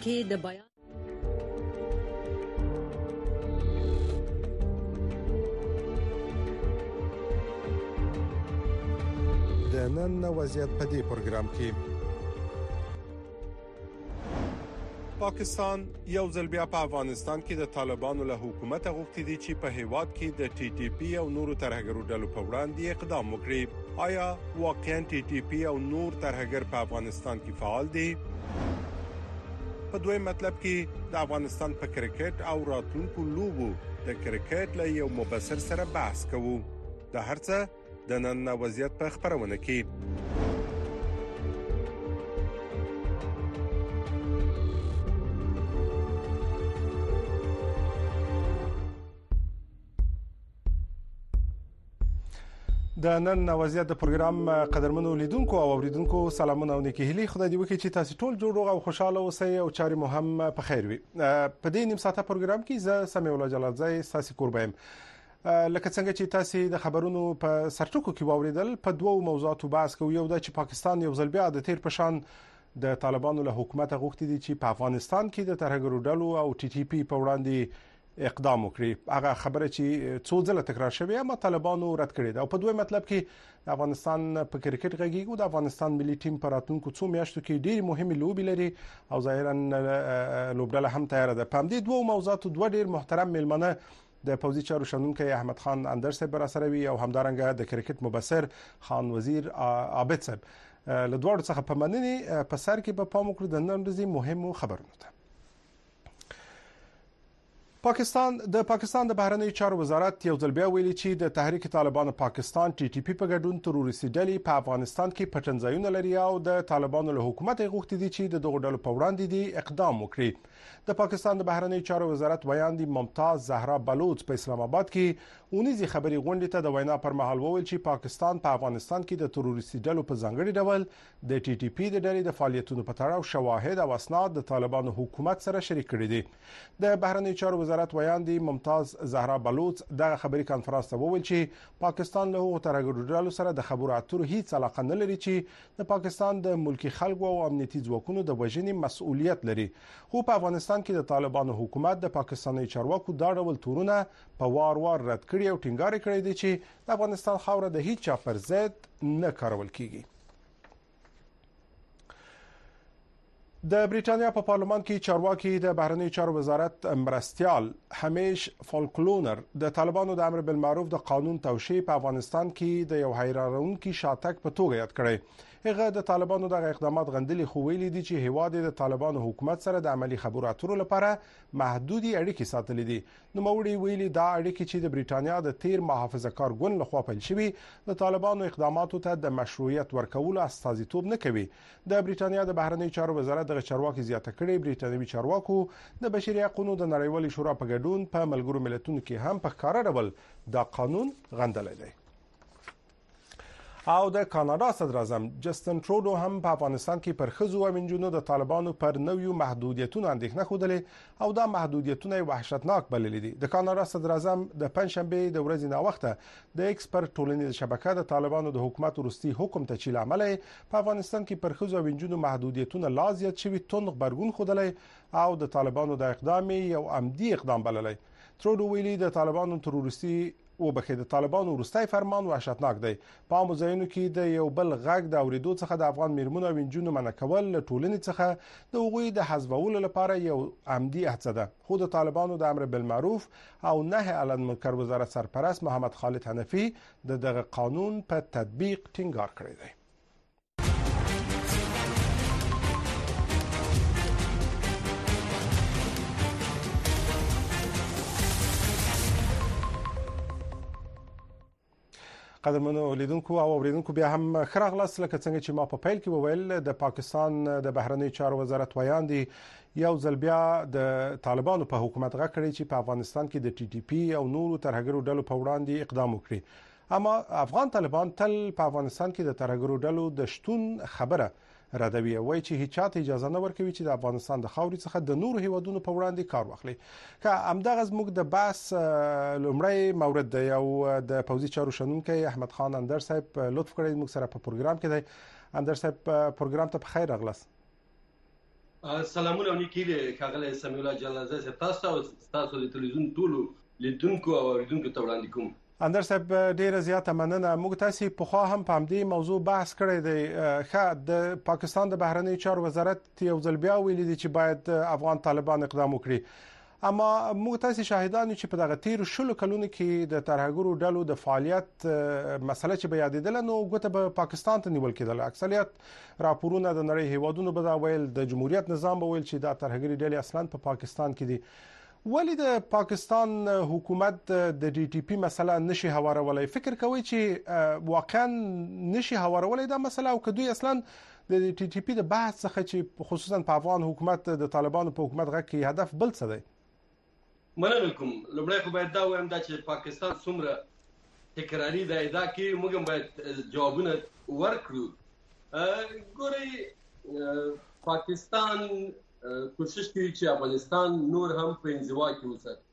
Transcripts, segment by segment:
کې د بیان د نن وضعیت په دې پروګرام کې پاکستان یو ځل بیا په افغانستان کې د طالبانو له حکومت غوښتي دي چې په هیواد کې د ټي ټي پی او نورو ترهګرو ډلو په وړاندې اقدام وکړي. آیا واقعا ټي ټي پی او نور ترهګر په افغانستان کې فعال دي؟ په دویم مطلب کې د افغانستان په کرکټ او راتلونکو لوبو د کرکټ له یو مبصر سره بحث کوو. د هرڅه د نن وضعیت په خبرونه کې د نن وضعیت د پروګرام قدرمنو لیدونکو او اوریدونکو سلامونه او نیکی هیلي. خدای دې وکړي چې تاسو ټول جوړ او خوشاله اوسئ او چاري مو هم په خیر وي. په دې نیم ساعته پروګرام کې زه سمیع الله جلالزی ساسي قربایم. لکه څنګه چې تاسو د خبرونو په سرټکو کې واوریدل، په دوو موضوعاتو بحث کوو. یو دا چې پاکستان یو ځل بیا د تیر پشان د طالبانو له حکومت غوښتي دي چې په افغانستان کې د ترهګرو ډلو او ټي ټي پی په وړاندې اقدام وکړي. هغه خبره چې څو ځله تکرار شوې اما طالبانو رد کړې ده. او په دوی مطلب کې د افغانستان په کرکټ غږیږي. د افغانستان ملي ټیم په راتلونکو څو میاشتو کې ډېری مهمه لوبي لري او ظاهرا لوبډله هم تیار ده. په دې دوه موضوعاتو دوه ډېر محترم ملمنه د پوزي چارو شنونکو احمد خان اندر صاحب را سره وي او همدارنګه د کرکټ مبصر خان وزیر عابد صاحب. له دوړو څخه په مننې په سر کې په پام وکړو د نن ورځې مهمو خبرونو ته. پاکستان د بهرنیو چارو وزارت یو ځل بیا ویلي چې د تحریک طالبان پاکستان ټي ټي پی په ګډون تروریستي ډلې په افغانستان کې پټنځایونه لري او د طالبانو له حکومت غوښتي دي چې د دغو ډلو په وړاندې دي اقدام وکړي. د پاکستان د بهرنیو چارو وزارت ویاندې ممتاز زهرا بلوچ په اسلام آباد کې اونیزي خبري غونډې ته د وینا پر مهال وویل چې پاکستان په افغانستان کې د تروریستي ډلو په ځانګړي ډول د ټي ټي پی د ډلې د فعالیتونو په تړاو شواهد او اسناد د طالبانو حکومت سره شریک کړي دي. د بهرنیو چارو وزارت ویاندې ممتاز زهرا بلوچ دغه خبري کانفرنس ته وویل چې پاکستان له هغو ترهګرو ډلو سره د خبرو اترو هیڅ علاقه نه لري چې د پاکستان د ملکی خلکو او امنیتي ځواکونو د وژنې مسؤلیت لري. خو په افغانستان کې د طالبانو حکومت د پاکستاني چارواکو دا ډول تورونه په وار رد کړي او ټینګار کړی دی چې د افغانستان خاوره د هیڅ چا پر ضد نه کارول کیږي. د بریټانیا په پارلمان کې چارواکي د بهرنیو چارو وزارت مرستيال همیش فولکلونر د طالبانو د امر بالمعروف د قانون توشیح په افغانستان کې د یو حیرانونکي شاتګ په توګه یاد کړی. هغه د طالبانو د اقدامات غندلي خو ویلي دي چې هیواد د طالبانو حکومت سره د عملی خبرو اترو لپاره محدودي اړیکې ساتلې دي. نو موړي ویلي دا اړیکې چې د بریټانیا د تیر محافظه‌کار ګوند لخوا پیل شوي د طالبانو اقداماتو ته د مشروعیت ورکولو استازیتوب نه کوي. د بریټانیا د بهرنیو چارو وزارت د چارواکي زیاته کړي بریټانوي چارواکو د بشري حقوقو د نړیوالې شورا په ګډون په ملګرو ملتونو کې هم په ښکاره ډول دا قانون غندلی دی. او د کاناډا صدر اعظم جسټن ټرودو هم په افغانستان کې پر ښځو او نجونو د طالبانو پر نویو محدودیتونو اندېښنه ښودلې او دا محدودیتونه وحشتناک بللي دي. د کاناډا صدر اعظم د پنځشنبه د ورځې ناوخته د ایکس پر ټولنیزه شبکه د طالبانو د حکومت وروستي حکم ته چې لامل په افغانستان کې پر ښځو او نجونو محدودیتونه لا زیات شوي توند غبرګون ښودلی او د طالبانو د اقدام یو عمدي اقدام بللی. ټرودو ویلي د طالبانو تروریستي او بخې د طالبانو وروستي فرمان وحشتناک دی. په عامو ځایونو کې د یو بل غږ د اوریدو څخه د افغان میرمنو او نجونو منع کول له ټولنې څخه د هغوی د حذفولو لپاره یو عمدي هڅه ده. خو د طالبانو د امر بالمعروف او نهي عن المنکر وزارت سرپرست محمد خالد حنفي دغه قانون په تطبیق ټینګار کړی دی. قدرمنو لیدونکو او اوریدونکو بیا هم خراغلاس لکه څنګه چې ما په پیل کې وویل د پاکستان د بهرنیو چارو وزارت ویاندې یو ځل بیا د طالبانو په حکومت غږ کړی چې په افغانستان کې د ټي ټي پی او نورو ترهګرو ډلو په وړاندې اقدام وکړي. اما افغان طالبان تل په افغانستان کې د ترهګرو ډلو د شتون خبره ردوي وای چې هیڅ چاته اجازه نه ورکوي چې د افغانستان د خاورې څخه د نورو هیوادونو په وړاندې کار واخلي. که همدغه زموږ د بحث لومړی مورد دی او د پوزي چارو شنونکو احمد خان اندر صاحب لطف کړی موږ سره په پروګرام کې دی. اندر صاحب پروګرام ته په خیر راغلاست. سلامونه او نیکي دي ښاغلی سمیع الله جلالزی صاحب، تاسو ته او ستاسو د تلویزیون ټولو لیدونکو او اورېدونکو ته وړاندې کوم. اندر صاحب ډیره زیاته مننه. موږ تاسو په خوا هم په همدې موضوع بحث کړی دی. د پاکستان د بهرنی چارو وزارت یو ځل بیا ویلي دی چې باید افغان طالبان اقدام وکړي، اما موږ تاسو شاهدان چې په دغه تیر شلو کلونو کې د ترهګرو ډلو د فعالیت مسله چې به یادېدل نو ګوته به پاکستان ته نیول کېدل. اکثریت راپورونه د نړۍ هیوادونو به دا ویل، د جمهوریت نظام به ویل چې دا ترهګری ډلې اصلا په پاکستان کې دي. ولی د پاکستان حکومت د ډي ټي پی مسله نشي هوارولای؟ فکر کوي چې واقعا نشي هوارولای دا مسله، او که دوی اصلا د ټي ټي پی د بحث څخه چې خصوصا په افغان حکومت د طالبانو په حکومت غږ کې هدف بل څه دی؟ مننه کوم. لومړی خو باید دا وایم دا چې پاکستان څومره تکراري دا ادعا کوي، موږ هم باید جوابونه ورکړو. ګورئ، پاکستان کوشش کوي چې افغانستان نور هم په انزوا کې وساتي.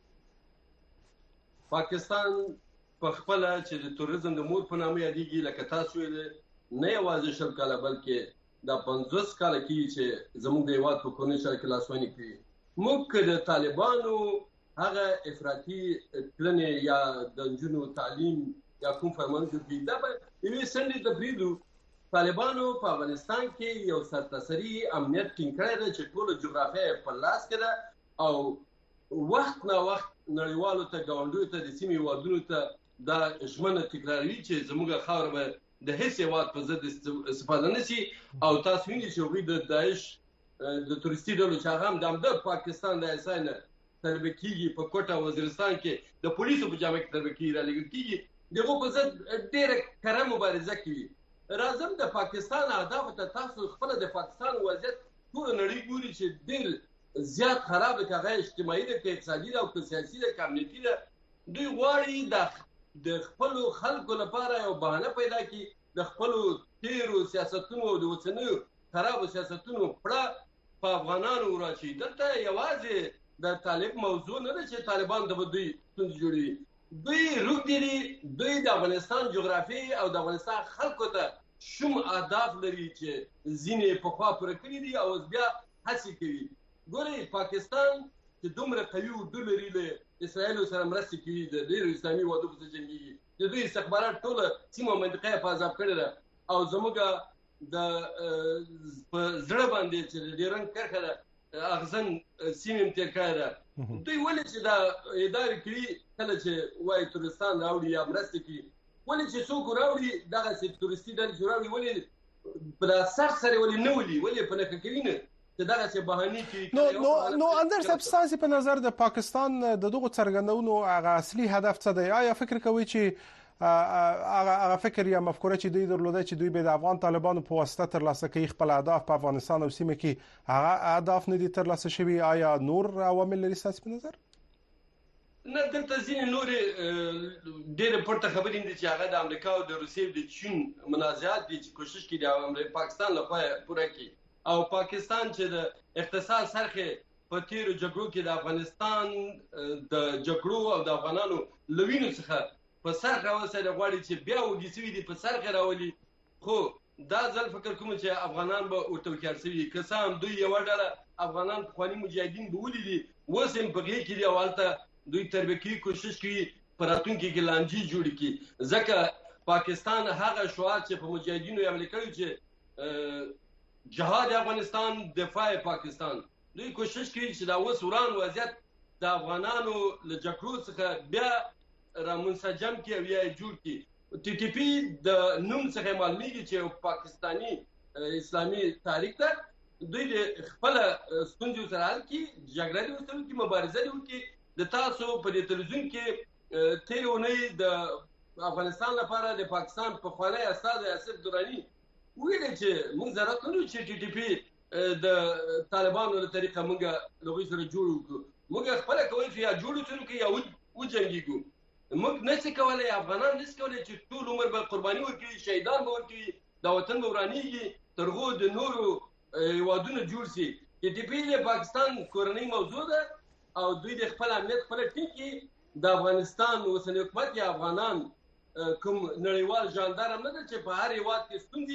پاکستان په خپل چې د تروریزم د مور په نامه یادېږي، لکه تاسو ویل، نه یوازې 20 کاله بلکې د 50 کاله کې چې زموږ د هیواد په کورنۍ شهر کې لاسوهنې کوي. موږ د طالبانو هغه افراطي کړنې یا د نجونو تعلیم یا کوم فرمانونه کوي دا به یوې څنډې ته پرېږدو. طالبانو په افغانستان کې یو سرتاسري امنیت ټینګ کړی دی چې ټوله جغرافیه په لاس کې ده، او وخت نا وخت نړیوالو ته، ګاونډیو ته، د سیمې هیوادونو ته دا ژمنه تکراروي چې زموږ خاوره به د هیڅ هیواد په ضد استفاده نه شي. او تاسو وینئ چې هغوی د داعش د تروریستي ډلو چې هغه هم د پاکستان د اسای نه تربیه کېږي، په کوټه وزیرستان کې د پولیسو په جامه کې تربیه کېږي، رالېږل کېږي، د هغو په ضد ډېره کره مبارزه کوي. راځم د پاکستان اهدافو ته. تاسو خپل د پاکستان وضعیت ټول نړۍ ګوري چې ډېر زیات خراب دی، که هغه اجتماعي ده، که اقتصادي ده، او که سیاسي ده، که امنیتي ده. دوی غواړي د خپلو خلکو لپاره یو بهانه پیدا کړي، د خپلو تیرو سیاستونو او د اوسنیو خرابو سیاستونو پړه په افغانانو وراچوي. دلته یوازې د طالب موضوع نه ده چې طالبان ته به دوی ستونزې جوړوي. دوی روږدي دي، دوی د افغانستان جغرافیې او د افغانستان خلکو ته شوم اهداف لري چې ځینې پخوا پوره کړي دي او بیا هڅې کوي. ګورئ، پاکستان چې دومره قوي اردو لري، له اسرائیلو سره مرستې کوي، د ډېرو اسلامي هېوادونو په ضد جنګېږي، د دوی استخبارات ټوله سیمه او منطقه یې په عذاب کړې ده، او زموږ د په زړه باندې چې د ډیورنډ کرښه ده اغزن سیمې هم تېر کړې ده. دوی ولې چې دا ادعاوې کړي کله چې وایي ترکستان راوړي یا مرستې کوي، ولې چې څوک راوړي دغسې تورستي ډلې چې راوړي ولې په سر سره ولې نه ولي، ولې په نښه کوي نه چې دغسې بهانې کوي؟ نو اندر صاحب، ستاسو په نظر د پاکستان د دغو څرګندونو هغه اصلي هدف څه دی؟ آیا فکر کوئ چې هغه فکر یا مفکوره چې دوی درلوده چې دوی به د افغان طالبانو په واسطه ترلاسه کوي خپل اهداف په افغانستان او سیمه کې، هغه اهداف نه دي ترلاسه شوي؟ آیا نور عوامل لري ستاسو په نظر؟ نه، دلته ځینې نورې ډېرې پورته خبرې دي چې هغه د امریکا او د روسیې او د چین منازعات دي چې کوشش کوي د پاکستان لپاره پوره کړي. او پاکستان چې د اقتصاد سرخې په تیرو جګړو کې د افغانستان د جګړو او د افغانانو له وینو څخه په سرخه وسره غواړي چې بیا وږي سوي دي په سرخه راولي. خو دا ځل فکر کوم چې افغانان به ورته وکړ سوي، که څه هم دوی یوه ډله افغانان پخواني مجاهدین به ولیدي، اوس هم په غېږ کې دي او هلته دوی تربیه کوي، کوشش کوي په راتلونکي کې لانجې جوړې کړي. ځکه پاکستان هغه شعار چې په مجاهدینو یې عملي کړی چې جهاد افغانستان، دفاع پاکستان، دوی کوشش کوي چې دا اوس وران وضعیت د افغانانو له جګړو څخه بیا را منسجم کړي او یا یې جوړ کړي. ټي ټي پی د نوم څخه معلومیږي چې یو پاکستاني اسلامي تحریک ده. دوی د خپل ستونزو سره حل کړي، جګړه دې ورسره وکړي، مبارزه دې وکړي. د تاسو په دې تلویزیون کې تېرې اونۍ د افغانستان لپاره د پاکستان پخوانی استازی آصف دراني ویلي چې موږ ضرورت نه لرو چې ټي ټي پی د طالبانو له طریقه موږ له هغوی سره جوړ وکړو. موږ خپله کولی شو یا جوړ وڅنو یا وجنګېږو. موږ نشي کولی، افغانان نشي کولی چې ټول عمر به قرباني ورکړي، شهیدان به ورکړي، دا وطن به ورانېږي، تر هغو د نورو هېوادونه جوړ شي. ټي ټي پی د پاکستان کورنۍ موضوع ده او دوی د خپل امنیت خپله ټینګ کړي. د افغانستان اوسنی حکومت یا افغانان کوم نړیوال ژاندار هم نه ده چې په هر هېواد کې ستونزې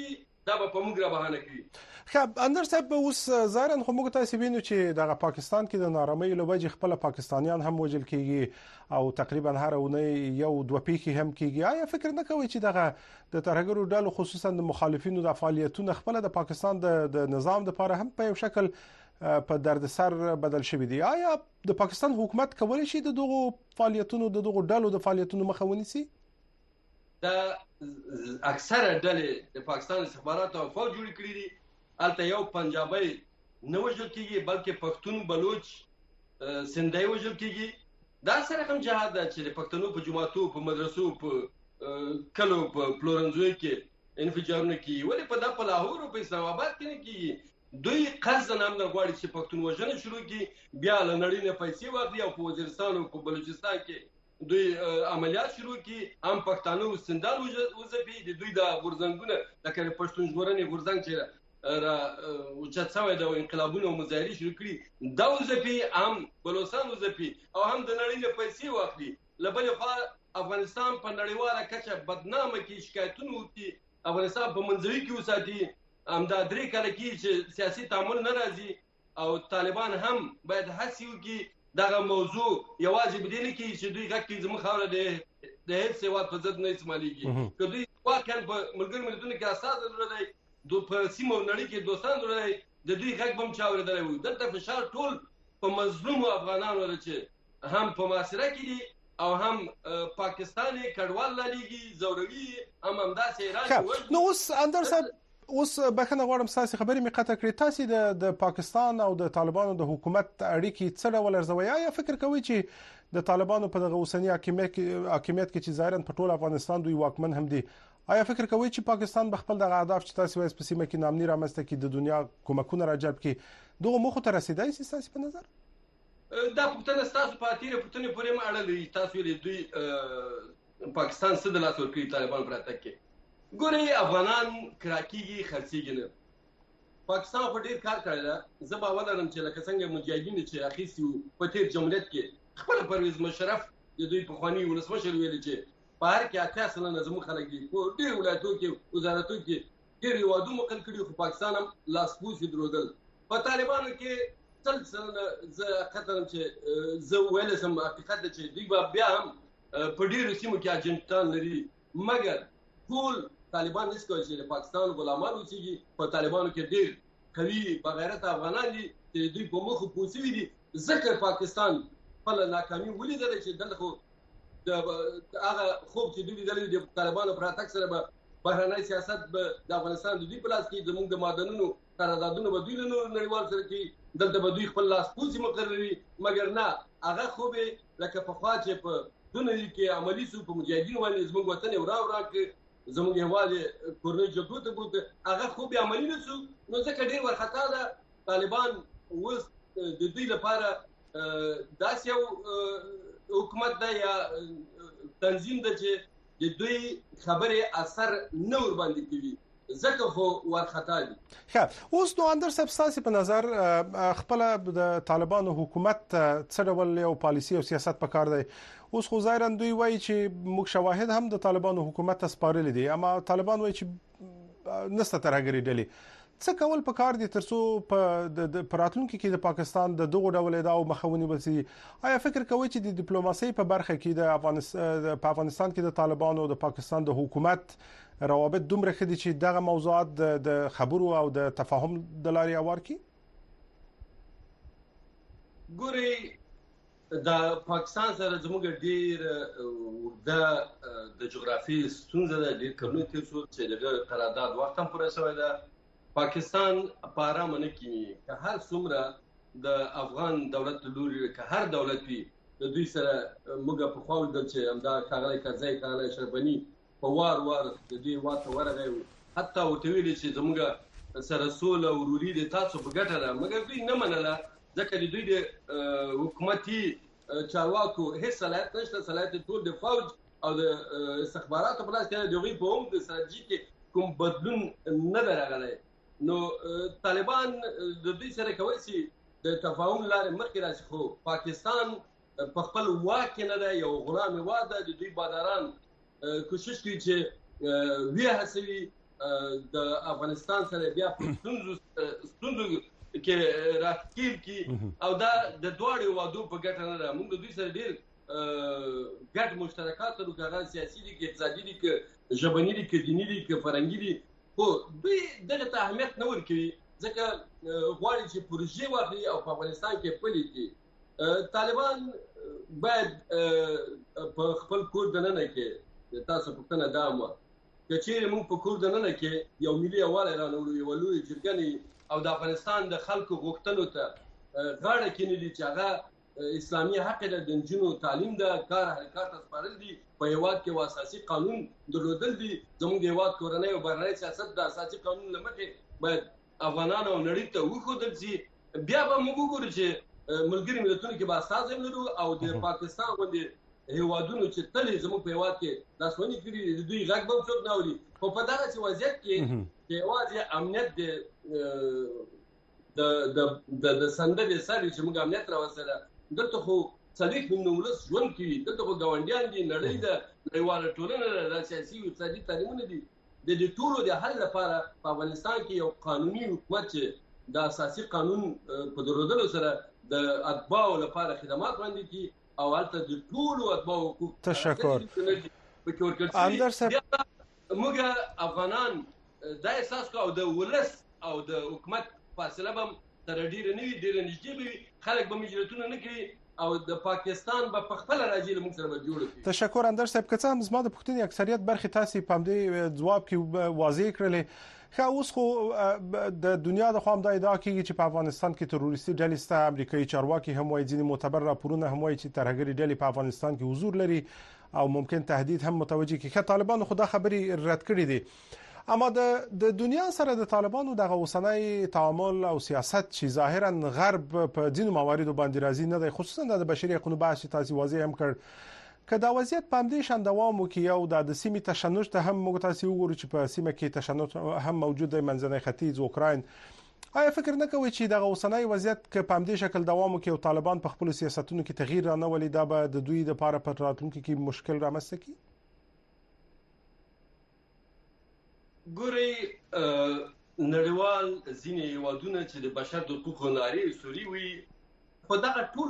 دا به په موږ را بهانه کړي. خب اندر صاحب اوس ظاهرا خو موږ تاسو وینو چې د پاکستان کې د نارامۍ له وجې خپل پاکستانیان هم وژل کیږي او تقریبا هر اونۍ یو دوه پیښې هم کیږي. آیا فکر نه کوئ چې دغه د ترهګرو ډلو خصوصا د مخالفینو د فعالیتونو خپل د پاکستان د نظام لپاره هم په یو شکل په دردسر بدل شوی دی؟ آیا د پاکستان حکومت کولی شي د دغو فعالیتونو د دغو ډلو د فعالیتونو مخه ونیسي؟ دا اکثره ډلې د پاکستان استخباراتو او فوج جوړ کړي دي. البته یو پنجابی نه وژل کیږي بلکې پښتون، بلوچ، سندهی وژل کیږي. دا سره هم جهاد ده چې د پښتنو په جماعتو، په مدرسو، په کلو، په پلورنځیو کې انفجارونه کیږي. ولې په دا په لاهور او په اسلام آباد کې نه کیږي؟ دوی قصداً هم نه غواړي چې پښتون وژنه شروع کړي، بیا له نړۍ نه پیسې واخلي او په وزیرستان او په بلوچستان کې دوی عملیات شروع کړي. هم پښتانه او سندان وځپي، د دوی د غورځنګونه لکه پښتون ژغورنې غورځنګ چې را اوچت شوی د انقلابونو مظاهرې شروع کړي، دا وځپي، هم بلوچستان وځپي او هم د نړۍ نه پیسې واخلي. له بلې خوا افغانستان په نړیواله کچه بدنامه کې شکایتونه وکړي، افغانستان په منځوي کې وساتي. همدا 3 کاله کې چې سیاسي تعامل نه راځي او طالبان هم باید هڅې وکړي دغه موضوع یوازې په دې نه کې چې دوی غږ کوي زموږ خاوره د هیڅ هېواد په ضد نه استعمالېږي. که دوی واقعا په ملګرو ملتونو کې اساس درلودی، په سیمه او نړۍ کې دوستان درلودی، د دوی غږ به هم چا اورېدلی وي. دلته فشار ټول په مظلومو افغانانو ده چې هم په محاصره کې دي او هم پاکستان یې کډوال لالیږي، ځوروي، هم همداسې ایران کې. نو اوس اندر صاحب، اوس بخښنه غواړم ستاسو خبرې مې قطع کړې. تاسو د پاکستان او د طالبانو د حکومت اړیکې څه ډول ارزوي؟ آیا فکر کوئ چې د طالبانو په دغه اوسنی حاکمیت کې چې ظاهرا په ټول افغانستان دوی واکمن هم دي، آیا فکر کوئ چې پاکستان به خپل دغه اهداف چې تاسو وایي په سیمه کې نامني رامنځته کړي، د دنیا کومکونه راجلب کړي، دغه موخو ته رسیدای شي ستاسو په نظر؟ دا پوښتنه ستاسو په تیره پوښتنې پورې هم اړه لري. تاسو ویلي دوی پاکستان څه د لاس ورکړي طالبان پر اتک کې. ګورئ، افغانان کراکیږي، خرڅیږي نه. پاکستان خو ډېر کار کړی ده. زه باور لرم چې لکه څنګه مجاهدین چې اخیستي وو په تیر جمهوریت کې، خپل پرویز مشرف د دوی پخواني ولسمشر ویلي چې په هر کې 80 سلنه زموږ خلک دي. په ډېر ولایتونو کې، وزارتونو کې ډېر هېوادونو مقرر کړي، خو پاکستان هم لاسپوڅي درلودل. په طالبانو کې 30 سلنه زه حقیقت چې زه ویلی سم حقیقت ده چې دوی به بیا هم په ډېرو سیمو کې اجنټان لري، مګر ټول طالبان نشي کولی چې د پاکستان غلامان اوسېږي. په طالبانو کې ډېر قوي بغیرته افغانان دي چې دوی په مخو پوه سوي دي. ځکه پاکستان خپله ناکامي ولیدله چې دلته خو د هغه خوب چې دوی لیدلی د طالبانو پر راتګ سره به بهرنی سیاست به د افغانستان د دوی په لاس کې، زموږ د معدنونو قراردادونه به دوی له نورو نړیوالو سره کوي، دلته به دوی خپل لاسپوڅي مقرروي. مګر نه، هغه خوب یې لکه پخوا چې په دونړي کې عملي سو، په مجاهدینو باندې زموږ وطن یې ورا کړ، زموږ هېواد یې کورنۍ جګړو ته بوته، هغه خوب یې عملي نه سو. نو ځکه ډېر وارخطا ده. طالبان اوس د دوی لپاره داسې یو حکومت ده یا تنظیم ده چې د دوی خبرې اثر نه ورباندې کوي، ځکه خو وارخطا دي. ښه، اوس نو اندر صاحب ستاسو په نظر خپله د طالبانو حکومت څه ډول یو پالیسي او سیاست پکار دی؟ اوس خو ظاهرا دوی وایي چې موږ شواهد هم د طالبانو حکومت ته سپارلي دي، اما طالبان وایي چې نسته ترهګري ډلې. څه کول پکار دي ترڅو په راتلونکي کې د پاکستان د دغو ډول ادعاو مخه ونیول شي؟ آیا فکر کوئ چې د ډیپلوماسۍ په برخه کې په افغانستان کې د طالبانو او د پاکستان د حکومت روابط دومره ښه دي چې دغه موضوعات د خبرو او د تفاهم د لارې هوار کړي؟ ګورئ، د پاکستان سره زموږ ډېر اوږده د جغرافي ستونزه ده. ډېر کلونه تېر شول چې دغه قرارداد وخت هم پوره شوی ده. پاکستان په ارامه نه کینی. که هر څومره د افغان دولت لوري، که هر دولت وي، د دوی سره موږ په خوا ولیدل چې همدا ښاغلی کرزی، ښاغلی اشرف غني په وار د دوی هېواد ته ورغی، حتی ورته ویلي چې زموږ سره سوله او وروري د تاسو په ګټه ده. مګر دوی نه منله، ځکه د دوی د حکومتي چارواکو هېڅ صلاحیت نشته. صلاحیت ټول د فوج او د استخباراتو په لاس کې د هغوی په هم د ستراتیژي کې کوم بدلون نه ده راغلی. نو طالبان د دوی سره کولی شي د تفاهم لارې مخکې راشي، خو پاکستان په خپل واک کې نه ده، یو غلام هېواد ده. د دوی باداران کوشش کوي چې ویې هڅوي د افغانستان سره بیا په ستونزو کې راټکیل کی او دا د دواړو وادو په ګټه نه ده. موږ د دوی سره ډېر ګډ مشترکات لرو، که هغه سیاسي دي، که اقتصادي دي، که ژبني دي، که دیني دي، که فرهنګي دي. خو دوی دغه ته اهمیت نه ورکوي ځکه غواړي چې پروژې واخلي او په افغانستان کې پلي کړي. طالبان باید په خپل کور دننه کې تاسو پوښتنه دا وه که چیرې موږ په کور دننه کې یو ملي یووالی رانوړو، یوه لویه جرګه او د افغانستان د خلکو غوښتنو ته غاړه کېنږدي چې هغه اسلامي حق ده، د نجونو تعلیم ده، کار حرکات ته سپارل دي، په هېواد کې اساسي قانون درلودل دي. زموږ د هېواد کورنی او بهرنی سیاست د اساسي قانون له مخې باید افغانانو او نړۍ ته وښودل شي. بیا به موږ وګورو چې ملګري ملتونو کې به استازي هم لرو او د پاکستان غوندې هېوادونو چې تل زموږ په هېواد کې لاسوهنې کړي د دوی غږ به هم څوک نه اوري. خو په دغسې وضعیت کې چې یوازې امنیت د سندرې سر چې موږ امنیت راوستلی دلته خو 40 میلیونه ولس ژوند کوي، دلته خو ګاونډیان دي، نړۍ ده، نړیواله ټولنه ده، د سیاسي او اقتصادي تعلیمونه دي. د دې ټولو د حل لپاره په افغانستان کې یو قانوني حکومت چې د اساسي قانون په درلودلو سره د اتباعو لپاره خدمات وړاندې کړي او هلته د ټولو اتباعو حقوق تشکر اندر صاحب. موږ افغانان دا احساس کوو او د ولس او د حکومت فاصله به تر ډیره نه وي، ډیره نږدې به وي، خلک به مجلتونه نه کوي او د پاکستان به په خپله راځي له موږ سره به جوړه کړي. تشکر اندر صاحب. که څه هم زما د پوښتنې اکثریت برخې تاسې په همدې ځواب کې واضح کړلې. ښه، اوس خو د دنیا د خوا هم دا ادعا کېږي چې په افغانستان کې تروریستي ډلې شته. امریکایي چارواکي هم وایي، ځینې معتبر راپورونه هم وایي چې ترهګرې ډلې په افغانستان کې حضور لري او ممکن تهدید هم متوجه کړي. ښه، طالبانو خو دا خبرې رد کړې دي، اما د دنیا سره د طالبانو دغه اوسنی تعامل او سیاست چې ظاهرا غرب په ځینو مواردو باندې راضي نه دی، خصوصا د بشري حقوقو بحث چې تاسو واضح هم کړ، که دا وضعیت په همدې شان دوام وکړي او د سیمې تشنج ته هم موږ تاسو وګورو چې په سیمه کې تشنج هم موجود دی، منځنی ختیځ، اوکراین، آیا فکر نه کوئ چې دغه اوسنی وضعیت که په همدې شکل دوام وکړي او طالبان په خپلو سیاستونو کې تغییر رانهولي، دا به د دوی لپاره په راتلونکي کې مشکل رامنځته کړي؟ ګورئ، نړیوال ځینې هېوادونه چې د بشر د حقوقو نارې سوري وي، خو دغه ټول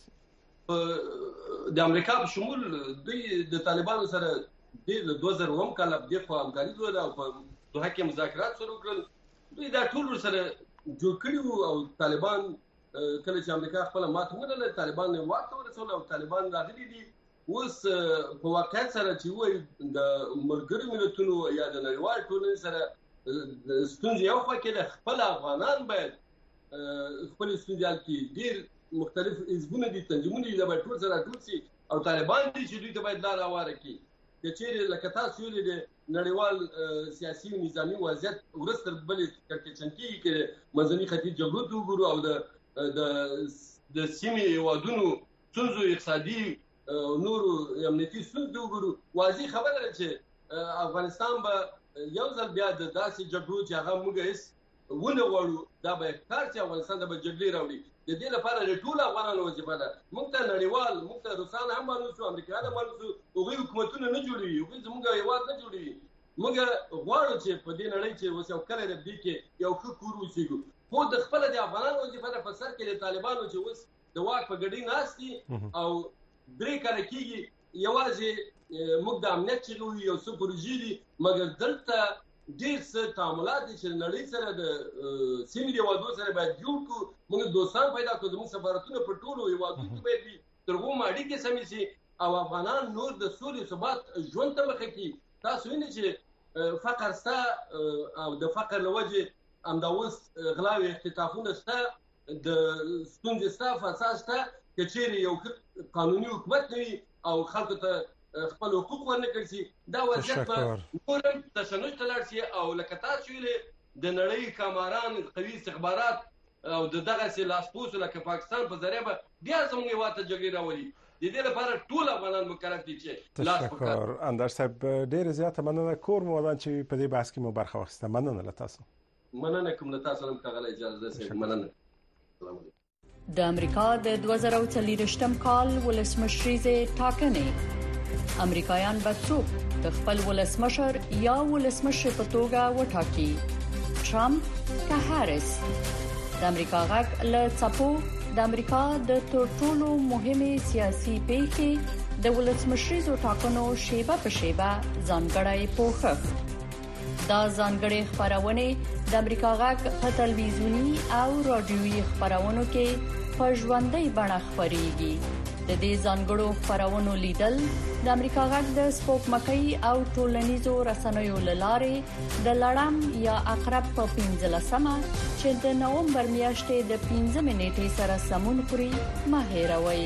د امریکا په شمول دوی د طالبانو سره ډېر له 2009 کاله دېخوا همکاري درلوده او په دوحه کې مذاکرات سره وکړل. دوی دا ټول ورسره جوړ کړي وو او طالبان کله چې امریکا خپله ماته ومنله، طالبان یې واک ته ورسول او طالبان راغلي دي. اوس په واقعیت سره چې وایي د ملګرو ملتونو یا د نړیوال ټولنې سره ستونزې یو خوا کې ده، خپل افغانان باید خپل ستونزې حل کړي. ډېر مختلف حزبونه دي، تنظیمونه دي، دا باید ټول سره راټول شي او طالبان دي چې دوی ته باید لاره هواره کړي. که چیرې لکه تاسو ویلي د نړیوال سیاسي او نظامي وضعیت ورځ تر بلې کړکېچن کېږي، که منځني ختیځ جګړو ته وګورو او د سیمې هېوادونو ستونزو، اقتصادي نورو امنیتي ستونزو وګورو، واضح خبره ده چې افغانستان به یو ځل بیا د داسې جګړو چې هغه موږ هېڅ ونه غواړو، دا به ښکار چې افغانستان ته به جګړې راوړي. د دې لپاره د ټولو افغانانو وظیفه ده. موږ ته نړیوال، موږ ته روسان هم معلوم شو، امریکایان هم معلوم شو، هغوی حکومتونه نه جوړوي، هغوی زموږ هېواد نه جوړوي. موږ غواړو چې په دې نړۍ چې اوس یو کلی ده، دې کې یو ښه کور اوسېږو. خو د خپله د افغانانو وظیفه ده په سر کې د طالبانو چې اوس د واک په ګډۍ ناست دي او 3 کاله کېږي یوازې موږ د امنیت چغې وي، یو څه پروژې دي، مګر دلته ډېر څه تعاملات دي چې نړۍ سره د سیمې د هېوادو سره باید جوړ کړو. موږ دوستان پیدا کړو، زموږ سفارتونه په ټولو هېوادونو کې باید وي، تر هغو مو اړیکې سمې شي او افغانان نور د سولې ثبات ژوند ته مخه کړي. تاسو وینئ چې فقر شته او د فقر له وجې همدا اوس غلاوې اختطافونه شته، د ستونزې شته، فساد شته. که چیرې یو قانوني حکومت نه وي او خلکو ته خپل حقوق ورنه کړي شي، دا وضعیت به نور هم تشنج ته لاړ شي او لکه تاسو ویلې د نړۍ ښاماران، قوي استخبارات او د دغسې لاسپوڅو لکه پاکستان په ذریعه به بیا زموږ هېواد ته جګړې راولي. د دې لپاره ټول افغانان مکلف دي چې لاس وکړي. تشکر اندر صاحب، ډېره زیاته مننه. کور مو ودان چې په دې بحث کې مو برخه واخیسته. مننه له تاسو. مننه کوم له تاسو هم ښاغلی اجازه صاحب، مننه. السلام علیکم. د امریکا د 2024 کال ولسمشریزې ټاکنې امریکایان به څوک د خپل ولسمشر یا ولسمشر په توګه وټاکي، ټرمپ که هاریس. د امریکا غږ له څپو د امریکا د تر ټولو مهمه سیاسي پیښې د ولسمشریزو ټاکنو شیبه په شیبه ځانګړی پوښښ. دا ځانګړې خبرونه د امریکا غږ په تلویزیونی او رادیويي خبرونو کې په ژوندۍ بڼه خبريږي. د دې ځانګړو خبرونو لیدل د امریکا غږ د سپوږمکۍ او ټولنیزو رسنیو لارې د لړم یا عقرب په 15مه چې د نومبر میاشتې د 15 نیټې سره سمون خوري مهیروي.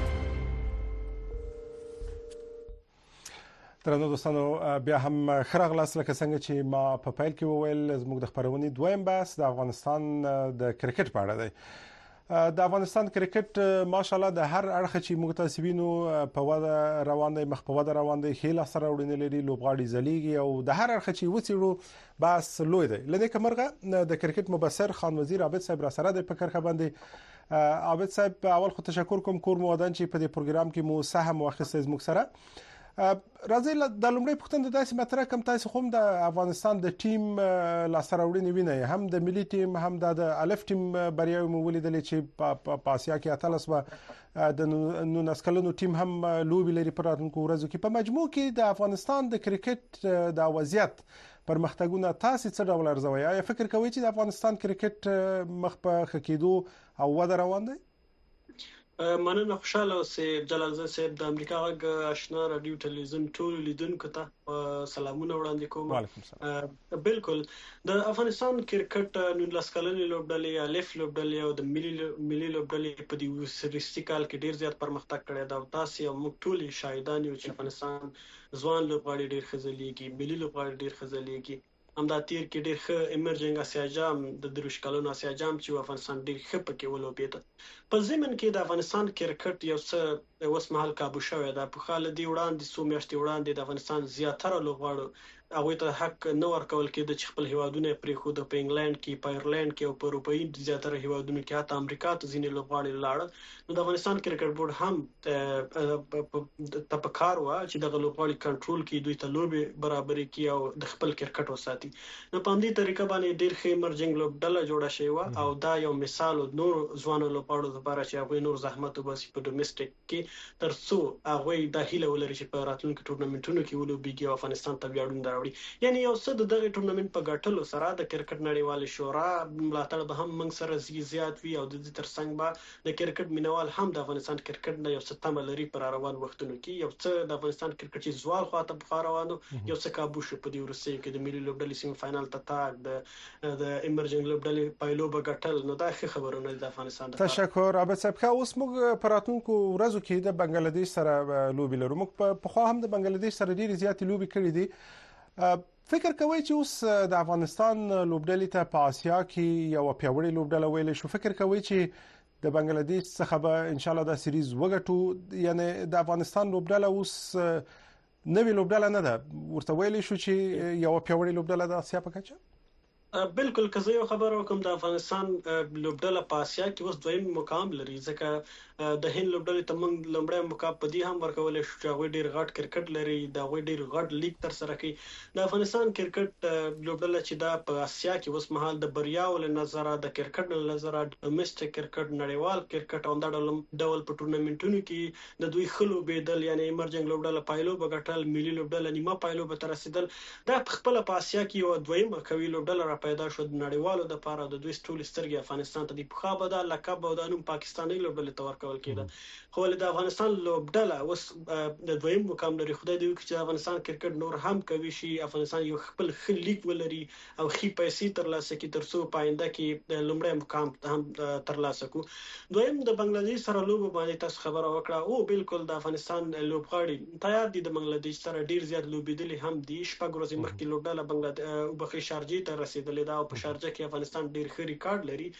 درنو دوستانو بیا هم خراغلاس لکه څنګه چې ما په پیل کې وویل زموږ د خبرونې دویم بحث د افغانستان د کرکټ په اړه دی. د افغانستان کرکټ ماشاءالله د هر اړخ چې متاسبینو په وده روان دی، مخ په وده روان دی، خېلا سره وړاندې لري، لوبغاړي زلیږي او د هر اړخ چې وڅېړو بس لوی دی. لنه کمرغه د کرکټ مبصر خان وزیر عابد صاحب را سره د فکر باندې. عابد صاحب اول خو تشکر کوم کور مو ودان چې په دې پروګرام کې مو سهم واخیسته زموږ سره. راځي د لومړی پوښتنه داسې مطرح کوم تاسو هم د افغانستان د ټیم لاسراوړنې وینئ، هم د ملي ټیم هم د الف ټیم بریاوې مو ولیدلې چې په آسیا کې اتلس و د 19 کلنو ټیم هم لوبي لري په راتلونکو ورځو کې. په مجموع کې د افغانستان د کرکټ د وضعیت پرمختګونه تاسو څه ډول ارزوي؟ آیا فکر کوئ چې د افغانستان کرکټ مخ په خکېدو او وده روان دی؟ مننه، خوشاله اوسئ. جلال زه صاحب د امریکا غږ آشنا رادیو تلویزیون ټول لیدونکو ته سلامونه وړاندې کوم. بالکل د افغانستان کرکټ 19 کلنې لوبډلې، الف لوبډلې او د ملي لوبډلې په دې وروستي کال کې ډیر زیات پرمختګ کړی دا. تاسو او موږ ټول شاهدان یو چې افغانستان ځوان لوبغاړي ډیر خزلېږي، ملي لوبغاړي ډیر خزلېږي. همدا تیر کې ډیر ښه ایمرجنګ آسیا جام د 23 کلونو آسیا جام چې افغانستان ډیر ښه پکې ولوبېد. په ضمن کې د افغانستان کرکټ یو څه اوس مهال کابو شوی دا. په خاله دی وړاندې څو میاشتې وړاندې د افغانستان زیاتره لوبغاړو هغه ته حق نه ورکول کېده چې خپل هیوادونه پرېښود. په انګلند کې، په ایرلند کې او په اروپایي زیاتره هیوادونو کې، حتی امریکا ته ځینې لوبغاړي لاړل. نو د افغانستان کرکټ بورډ هم تپکار و چې د لوبغاړي کنټرول کې دوی ته لوبي برابرې کړي او د خپل کرکټ وساتي. نو په دې طریقه باندې ډیر ښه ایمرجنګ لوبډله جوړه شوی و او دا یو مثال نور ځوان لوبغاړو لپاره چې هغه نور زحمت وباسي په ډومېسټک کې ترڅو هغه د هیله ولري چې په راتلونکو ټورنمنټونو کې ولوبېږي او افغانستان ته بیا ډون راوړي. یعنی یو څه د دغه ټورنمنت په ګټلو سره د کرکټ نړیوال شورا ملاتړ به هم موږ سره زیات وي او د دې ترڅنګ به د کرکټ مینوال هم د افغانستان کرکټ نه یو څه تمه لري پر روان وختونو کې. یو څه د افغانستان کرکټ چې زوال خواته بخار روانو یو څه کابو شو په دې ورسې کې د ملي لوبډلې سیمه فائنل ته تاګ د ایمرجنګ لوبډلې پایلو به ګټل. نو دا ښه خبرونه د افغانستان. تشکر عابد صاحب. اوس موږ په راتلونکو ورځو کې د بنگلاديش سره لوبي لرو. موږ په خو هم د بنگلاديش سره ډېر زیات لوبي کړې دي. فکر کوي چې اوس د افغانستان لوبډلې ته په آسیا کې یو پیاوړی لوبډله ویل شو؟ فکر کوي چې د بنگلاديش څخه به ان شاء الله دا سیریز وګټو؟ یعنی د افغانستان لوبډله اوس نوې لوبډله نه ده، ورته ویل شو چې یو پیاوړی لوبډله د آسیا په کچه؟ بالکل. که زه یو خبر وکم د افغانستان لوبډله په آسیا کې اوس دویم مقام لري، ځکه د هند لوبډلې ته موږ لومړی مقام په دې هم ورکول شو چې هغه ډیر غټ کرکټ لري، دا هغه ډیر غټ لیګ تر سره کوي. د افغانستان کرکټ لوبډله چې دا په آسیا کې اوس مهال د بریاو له نظره، د کرکټ له نظره، ډومېسټک کرکټ، نړیوال کرکټ او دا ډول په ټورنمنټونو کې د دوی خلو بدل، یعنی ایمرجنګ لوبډله پایلو بغټل، ملي لوبډله نیمه پایلو به تر رسیدل. دا په خپل په آسیا کې یو دویمه کوي لوبډله پیدا شو د نړیوالو د لپاره. د دوی ټول سترګې افغانستان ته د پخا به دا لقب او د نوم پاکستاني لوبډلې ته ورکول کېده. خو د افغانستان لوبډله اوس د دویم مقام لري. خدای دې وکړي چې افغانستان کرکټ نور هم کوي شي، افغانستان یو خپل لیګ ولري او خې پیسې ترلاسه کړي ترڅو پاینده کې د لومړی مقام هم ترلاسه کو. دویم د بنگلاديش سره لوب باندې تاسو خبره وکړه. او بالکل د افغانستان لوبغاړي تیار دي د بنگلاديش سره ډیر زیات لوبېدلې هم دي. شپږ ورځې مخکې لوبډله بنگلاديش او بخې شارجې ته رسیدلې ده او په شارجه کې افغانستان ډیر ښه ریکارډ لري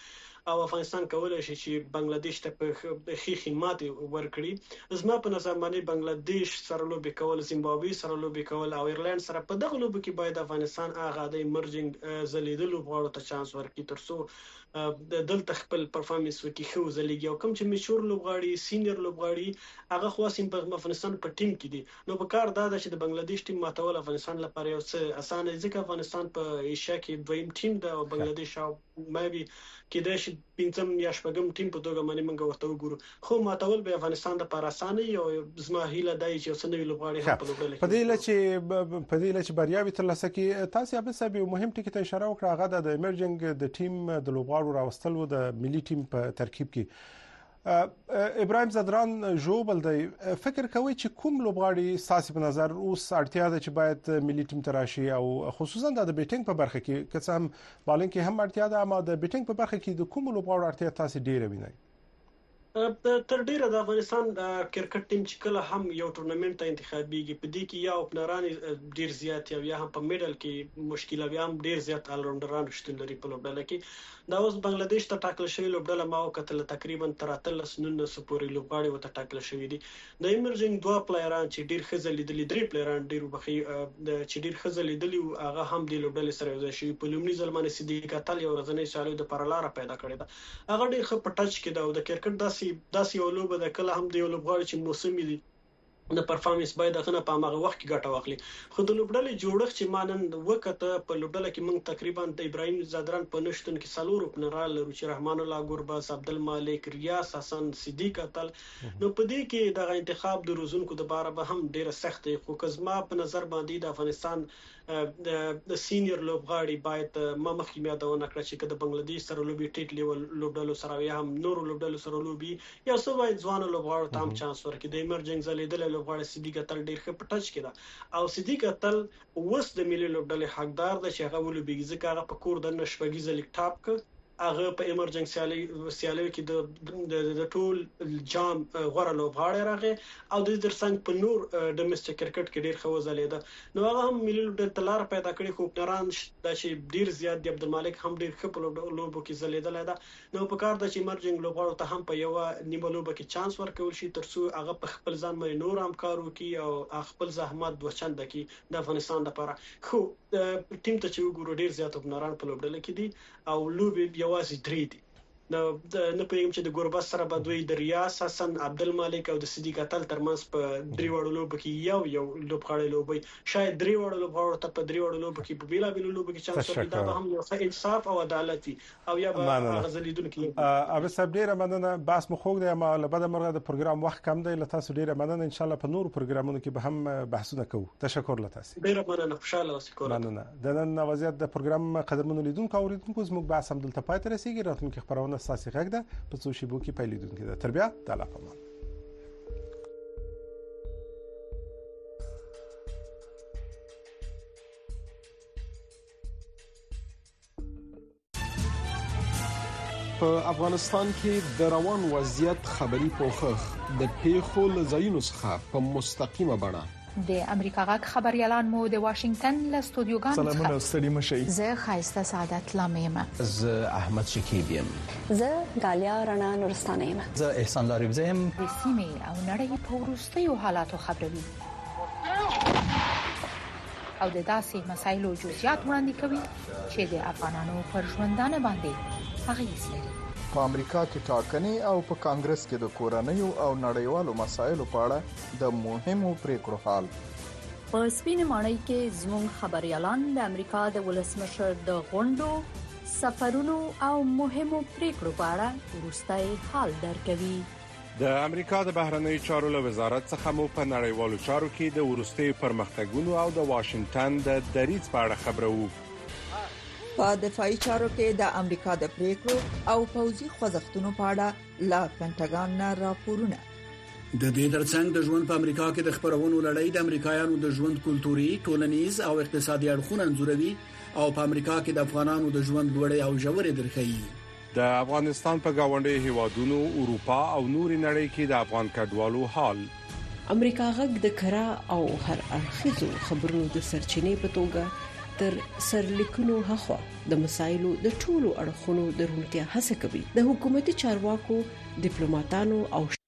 او افغانستان کولای شي چې بنگلاديش ته په خېخي ماتې ورکړي. زما په نظر باندې بنگلاديش سره لوبي کول، زیمبابوې سره لوبي کول او ایرلند سره په دغه لوبو کې باید افغانستان هغه د ایمرجنګ زلیدلو غواړو ته چانس ورکړي ترڅو دلته خپل پرفارمنس وکړي خو زلیږي. او کوم چې میچور لوبغاړي سینیئر لوبغاړي هغه خاصم په افغانستان په ټیم کې دي، نو په کار دا چې د بنگلاديش ټیم ماتول افغانستان لپاره یو څه اسانه ځکه افغانستان په ایشیا کې دویم ټیم ده او بنگلاديش او مېبي کې د شي پنځم یا شپږم ټیم په توګه باندې موږ ورته وګورو، خو ماتول به افغانستان لپاره اسانه یو زما هیله دی چې وسنوي لوبغاړي هم په لوبډله کې په دې لچ بریاوي تر لاسه کې تاسو به سبب مهم ټکی ته اشاره وکړه، هغه د ایمرجنګ د ټیم د لوبغاړو راوستلو د ملي ټیم په ترکیب کې. ابراهیم زدران جوبل دی، فکر کوي چې کوم لوبغاړي ساسي په نظر اوس اړتیا ده چې باید ملي ټیم ته راشي او خصوصا د بیټینګ په برخه کې که څه هم بالینګ کې هم اړتیا ده، اما د بیټینګ په برخه کې د کوم لوبغاړو اړتیا تاسو ډیره وینئ؟ تر ډیره د افغانستان کرکټ ټیم چې کله هم یو ټورنمنت ته انتخابيږي په دې کې یا اوپنران ډیر زیات یا هم په میډل کې مشکل یا هم ډیر زیات الراوندران شتون لري په لوبډله کې. دا اوس بنگلاديش ته ټاکل شوی لوبډله ما وکتل تقریبا تر 13 پورې لوبغاړي وته ټاکل شوی دي. د ایمرجنګ دوه پلیران چې ډیر خزل لیدلي، درې پلیران ډیر وبخي چې ډیر خزل لیدلي هغه هم د لوبډلې سره یو ځای شوی. په لومړي ځل باندې صدیق اتل یو ورځنی سالو د پرلاره پیدا کړی دا، هغه ډیر ښه په ټچ کې دا او د کرکټ داسې یو لوبه د کله هم د یو لوبغاړي چې موسمي دي د پرفارمنس باید دغه په هغه وخت کې ګټه واخلي. خو د لوبډلې جوړښت چې مانن وکړه په لوبډله کې موږ تقریبا د ابراهیم زادران په نشتون کې سالور اوپنرال لرو چې رحمان الله ګورباس، عبدالمالک، ریاض حسن، صدیق اتل. نو په دې کې د انتخاب د روزونکو د باره به هم ډیره سخت دی، خو کزما په نظر باندې د افغانستان د سینیئر لوبغاړي باید ما مخکې یادونه کړه چې د بنگلاديش سره لوبي ټیټ لیول لوبډلو سره یا هم نور لوبډلو سره لوبي یا څو باید ځوان لوبغاړو ته هم چانس ورکړي. د ایمرجنګ زلیدل لوبغاړي صدیق اتل ډیر ښه په ټچ کې ده او صدیق اتل اوس د ملي لوبډلې حقدار ده چې هغه ولوبي ځکه هغه په کور د نشوګي زلیک ټاپ ک هغه په ایمرجنګ سیالي کې د ټول جام غوړه لوبغاړي راغی او د درڅنګ په نور ډومېسټک کرکټ کې ډیر ښه وځلیده. نو هغه هم ملي لوبډلې تلار پیدا کړی، خو نران د چې ډیر زیات د عبدالمالک هم ډیر ښه په لوبو کې ځلیدل ده. نو په کار د چې ایمرجنګ لوبغاړو ته هم په یو نیمه لوبه کې چانس ورکول شي ترڅو هغه په خپل ځان باندې نور هم کار وکړي او خپل زحمت دوه چنده کړي د افغانستان لپاره. خو ټیم ته چې وګورو ډیر زیات اوپنران په لوبډله کې دي او لوبي یوازې درې دي. نو نه پېږم چې د ګورباس سره به دوی د ریاض حسن، عبدالمالک او د صدیق اتل ترمنځ په درې وړو لوبو کې یو لوبغاړی لوبي، شاید درې وړو لوبغاړو ته په درې وړو لوبو کې په بیلابیلو لوبو کې چانس ورکړي. دا به هم یو ښه انصاف او عدالت وي او یا به غزلیدونکي اوبه صاحب ډیره مننه. بحث مو خوږ دی اما له بده مرغه د پروګرام وخت کم دی. له تاسو ډیره مننه، ان شاء الله په نورو پروګرامونو کې به هم بحثونه کوو. تشکر له تاسو. ډیره مننه، خوشاله اوسئ. مننه. د نن وضعیت د پروګرام قدرمنو لیدونکو او اوریدونکو زموږ بحث هم دلته پای ته رسیدي. راتلونکي خبرونه ساسي غږ ده په څو شیبو کې پیلیدونکو ده. تر بیا د الله پامان. په افغانستان کې د روان وضعیت خبري پوښښ د پیښو له ځایونو څخه په مستقیمه بڼه د امریکا غږ خبريالان مو د واشنگټن له استودیوګانو څخه سلامونه ستړي مشئ. زه خایسته سعادت لامیم. زه احمد شکیب یم. زه دالیا رڼا نورستانه یم. زه احسان لاریبزی یم. د سیمې او نړۍ په وروستیو حالاتو خبروي او د داسې مسایلو جزئیات وړاندې کوي چې د افغانانو پر ژوندانه باندې اغیز لري. په امریکا کې ټاکنې او په کانګرس کې د کورنیو او نړیوالو مسایلو په اړه د مهمو پریکړو حال. په سپینې ماڼۍ کې زموږ خبريالان د امریکا د ولسمشر د غونډو، سفرونو او مهمو پریکړو په اړه وروستي حال درکوي. د امریکا د بهرنیو چارو له وزارت څخه مو په نړیوالو چارو کې د وروستي پرمختګونو او د واشنگټن د دریځ په اړه خبرو. په دفاعي چارو کې د امریکا د پریکړو او پوځي خوځښتونو په اړه لا پینټاګان نه راپورونه. د دې ترڅنګ د ژوند په امریکا کې د خبرونو لړۍ د امریکایانو د ژوند کلتوري، ټولنیز او اقتصادي اړخونه انځوروي او په امریکا کې د افغانانو د ژوند لوړې او ژورې درخي. د افغانستان په گاونډي هیوادونو، اروپا او نوري نړۍ کې د افغان کډوالو حال. امریکا غږ د کرا او هر اړخیزو خبرونو د سرچینې په توګه تر سرلیکونو هخوا د مسایلو د ټولو اړخونو د روڼتیا هڅه کوي. د حکومتي چارواکو، ډیپلوماټانو او